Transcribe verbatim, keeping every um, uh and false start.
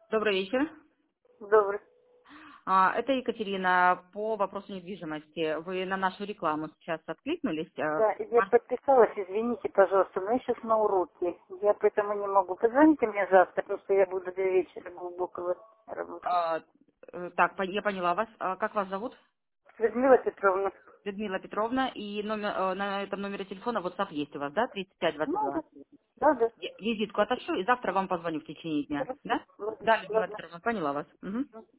Добрый вечер. Добрый. А, Это Екатерина по вопросу недвижимости. Вы на нашу рекламу сейчас откликнулись? А, Да, я вас- подписалась, извините, пожалуйста, но я сейчас на уроке. Я поэтому не могу. Позвоните мне завтра, потому что я буду до вечера глубокого работать. а, э, Так, пон- я поняла вас. А, Как вас зовут? Людмила Петровна. Людмила Петровна. И номер, э, на этом номере телефона WhatsApp есть у вас, да? тридцать пять двадцать Ну, два. да. Да, да. Я визитку отошлю и завтра вам позвоню в течение дня. Хорошо. Да? Ладно, Да, Людмила ладно. Петровна, поняла вас. Мгм.